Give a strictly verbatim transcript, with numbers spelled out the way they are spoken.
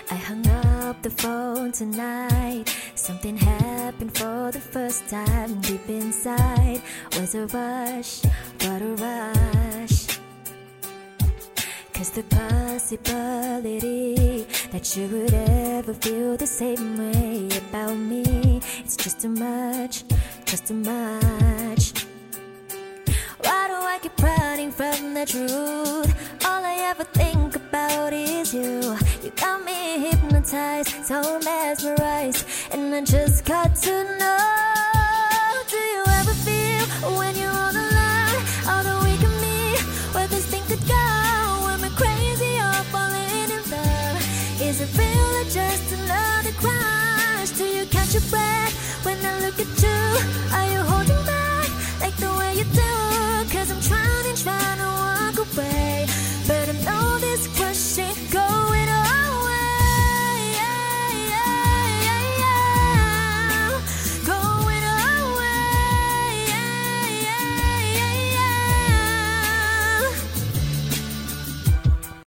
I hung up the phone tonight. Something happened for the first time. Deep inside was a rush, what a rush. Cause the possibility that you would ever feel the same way about me, it's just too much, just too much. Why do I keep running from the truth? All I ever think about is you. You got me hypnotized, so mesmerized, and I just got to know. Do you ever feel when you're on the line, all the weak in me, where this thing could go? When we're crazy or falling in love, is it real or just another crush? Do you catch your breath when I look at you? Are you holding back like the way you do? Cause I'm trying and trying to walk away, but I know this crush ain't going